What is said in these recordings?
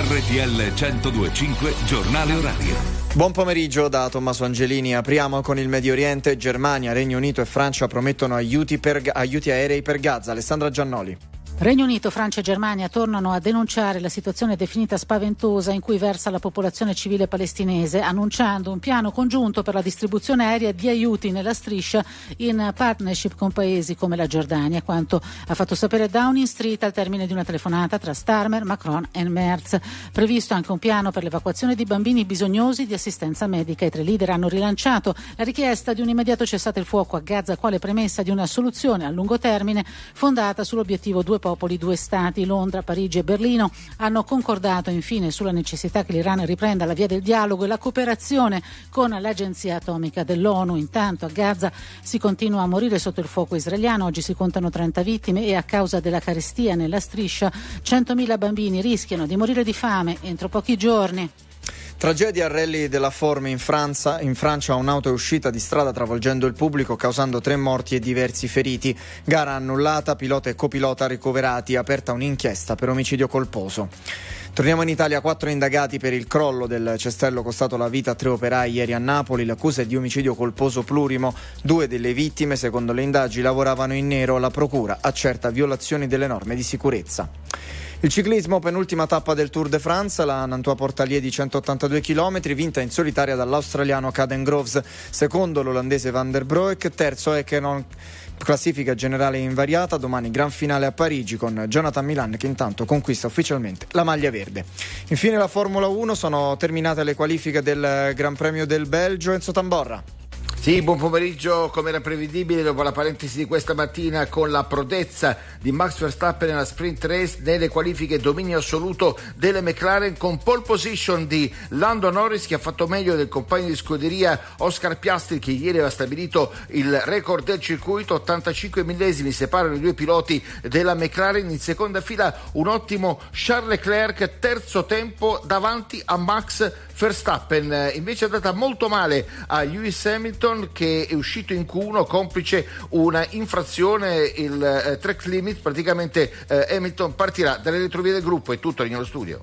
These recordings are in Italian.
RTL 102.5 Giornale Orario. Buon pomeriggio da Tommaso Angelini. Apriamo con il Medio Oriente. Germania, Regno Unito e Francia promettono aiuti aerei per Gaza. Alessandra Giannoli. Regno Unito, Francia e Germania tornano a denunciare la situazione definita spaventosa in cui versa la popolazione civile palestinese, annunciando un piano congiunto per la distribuzione aerea di aiuti nella striscia in partnership con paesi come la Giordania, quanto ha fatto sapere Downing Street al termine di una telefonata tra Starmer, Macron e Merz. Previsto anche un piano per l'evacuazione di bambini bisognosi di assistenza medica. I tre leader hanno rilanciato la richiesta di un immediato cessate il fuoco a Gaza quale premessa di una soluzione a lungo termine fondata sull'obiettivo due popoli, due stati. Londra, Parigi e Berlino hanno concordato infine sulla necessità che l'Iran riprenda la via del dialogo e la cooperazione con l'Agenzia Atomica dell'ONU. Intanto a Gaza si continua a morire sotto il fuoco israeliano. Oggi si contano 30 vittime e a causa della carestia nella striscia 100.000 bambini rischiano di morire di fame entro pochi giorni. Tragedia a Rally della Forme in Francia. In Francia un'auto è uscita di strada travolgendo il pubblico, causando 3 morti e diversi feriti. Gara annullata, pilota e copilota ricoverati, aperta un'inchiesta per omicidio colposo. Torniamo in Italia, 4 indagati per il crollo del cestello costato la vita a 3 operai ieri a Napoli. L'accusa è di omicidio colposo plurimo. 2 delle vittime, secondo le indagini, lavoravano in nero. La procura accerta violazioni delle norme di sicurezza. Il ciclismo, penultima tappa del Tour de France, la Nantua Portalier di 182 km, vinta in solitaria dall'australiano Caden Groves, secondo l'olandese Van der Broek, terzo Ekkenon, classifica generale invariata. Domani gran finale a Parigi con Jonathan Milan che intanto conquista ufficialmente la maglia verde. Infine la Formula 1, sono terminate le qualifiche del Gran Premio del Belgio. Enzo Tamborra. Sì, buon pomeriggio. Come era prevedibile, dopo la parentesi di questa mattina con la prodezza di Max Verstappen nella sprint race, nelle qualifiche dominio assoluto delle McLaren con pole position di Lando Norris, che ha fatto meglio del compagno di scuderia Oscar Piastri, che ieri aveva stabilito il record del circuito. 85 millesimi separano i due piloti della McLaren. In seconda fila un ottimo Charles Leclerc, terzo tempo davanti a Max Verstappen. Invece è andata molto male a Lewis Hamilton, che è uscito in Q1 complice una infrazione, il track limit. Praticamente Hamilton partirà dalle retrovie del gruppo. È tutto, nello studio.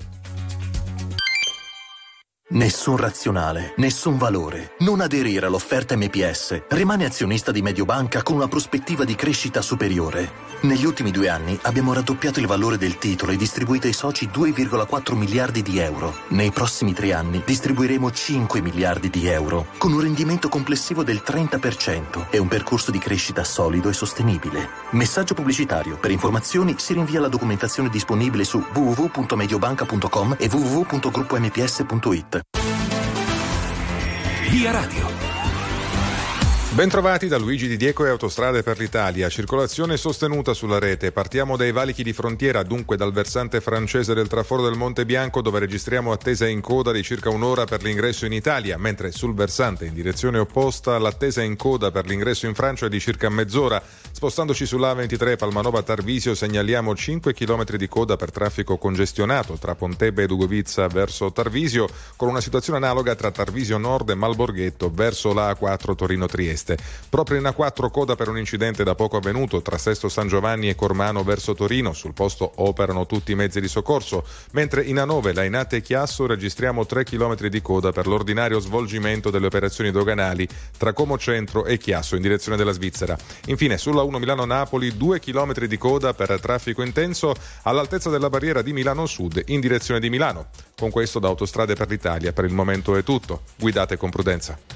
Nessun razionale, nessun valore. Non aderire all'offerta MPS. Rimane azionista di Mediobanca con una prospettiva di crescita superiore. Negli ultimi 2 anni abbiamo raddoppiato il valore del titolo e distribuito ai soci 2,4 miliardi di euro. Nei prossimi 3 anni distribuiremo 5 miliardi di euro, con un rendimento complessivo del 30% e un percorso di crescita solido e sostenibile. Messaggio pubblicitario. Per informazioni si rinvia la documentazione disponibile su www.mediobanca.com e www.gruppomps.it. Via Radio. Bentrovati da Luigi Di Dieco e Autostrade per l'Italia. Circolazione sostenuta sulla rete. Partiamo dai valichi di frontiera, dunque dal versante francese del traforo del Monte Bianco, dove registriamo attesa in coda di circa un'ora per l'ingresso in Italia, mentre sul versante in direzione opposta l'attesa in coda per l'ingresso in Francia è di circa mezz'ora. Spostandoci sulla A23 Palmanova Tarvisio segnaliamo 5 km di coda per traffico congestionato tra Pontebbe e Dugowizza verso Tarvisio, con una situazione analoga tra Tarvisio Nord e Malborghetto verso la A4 Torino-Trieste. Proprio in A4 coda per un incidente da poco avvenuto tra Sesto San Giovanni e Cormano verso Torino. Sul posto operano tutti i mezzi di soccorso, mentre in A9 Lainate e Chiasso registriamo 3 km di coda per l'ordinario svolgimento delle operazioni doganali tra Como Centro e Chiasso in direzione della Svizzera. Infine sulla 1 Milano-Napoli 2 km di coda per traffico intenso all'altezza della barriera di Milano Sud in direzione di Milano. Con questo da Autostrade per l'Italia per il momento è tutto. Guidate con prudenza.